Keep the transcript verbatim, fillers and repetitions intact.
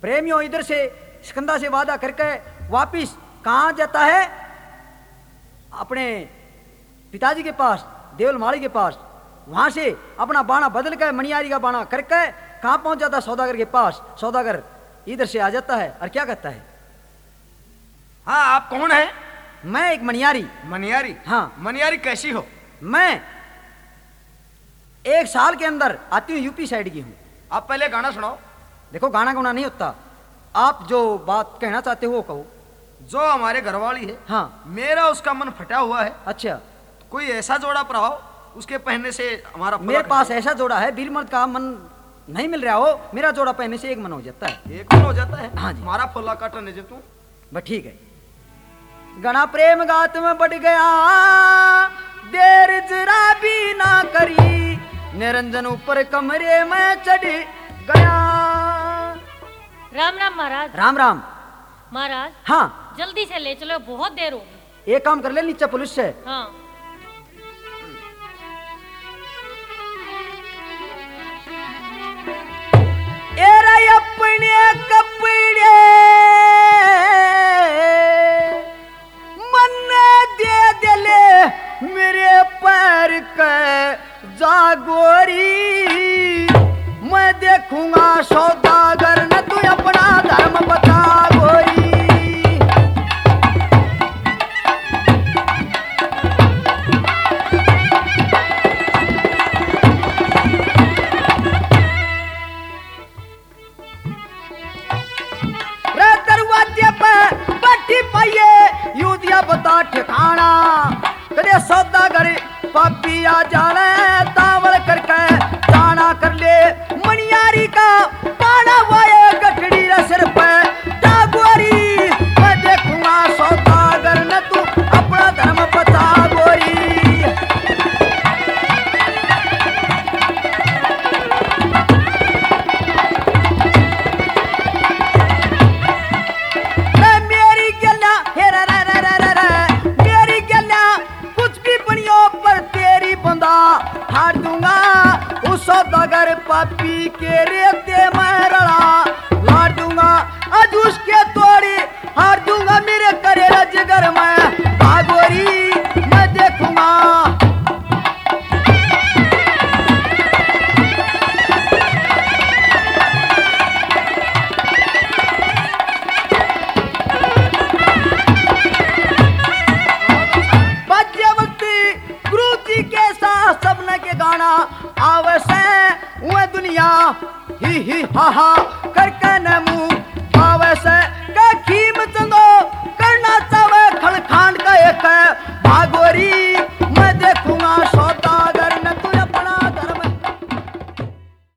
प्रेमियों इधर से स्कंदा से वादा करके वापिस कहाँ जाता है? अपने पिताजी के पास, देवलमाली के पास। वहां से अपना बाणा बदल कर मणियारी का बाणा करके कहाँ पहुंच जाता? सौदागर के पास। सौदागर इधर से आ जाता है और क्या कहता है? हाँ, आप कौन है? मैं एक मणियारी। मनियारी? हाँ। मनियारी कैसी हो? मैं एक साल के अंदर आती हूँ, यूपी साइड की हूँ। आप पहले गाना सुनाओ। देखो, गाना गाना नहीं होता, आप जो बात कहना चाहते हो वो कहो। जो हमारे घरवाली है, हाँ। मेरा उसका मन फटा हुआ है। अच्छा, कोई ऐसा जोड़ा पड़ाओ उसके पहनने से हमारा मेरे पास ऐसा जोड़ा है, बीर मर्द का मन नहीं मिल रहा हो, मेरा जोड़ा पहनने से एक मन हो जाता है। एक मन हो जाता है? हाँ जी। हमारा फुल्ला काटने जे तू। बस ठीक है। गणा प्रेम गात में बढ़ गया, देर जरा भी ना करी, निरंजन ऊपर कमरे में चढ़ गया। राम राम महाराज। राम राम। महाराज हाँ, जल्दी से ले चलो, बहुत देर हो गई। एक काम कर ले, नीचे पुलिस से। हाँ। एरा अपने कपड़े मन दे दिले मेरे पैर के जागोरी, मैं देखूंगा सौदागर न तू अपना धर्म बता गोरी। रे दरवाजे पे बैठी पाइये यूदिया बता ठिकाना, करे सौदागर पापी आ जाने तावल करके जाना कर ले मणियारी का पाना वाये गठड़ी रे सिर पे डागोरी, मैं देखूंगा सौदागर न तू अपना धर्म बता गोरी। मेरी गल्ला हेरा रे रे रे रे रे, मेरी गल्ला कुछ भी बनियो पर तेरी बंदा हार दूंगा, उस सौदागर पापी के रेते में रड़ा लाड़ दूंगा, आज उसके तोड़ी हार दूंगा मेरे करेला जिगर में भागोरी, मैं देखूंगा। बच्चे वक्ती गुरु जी के साथ सबने के गाना आवश्य वह दुनिया ही ही हा हा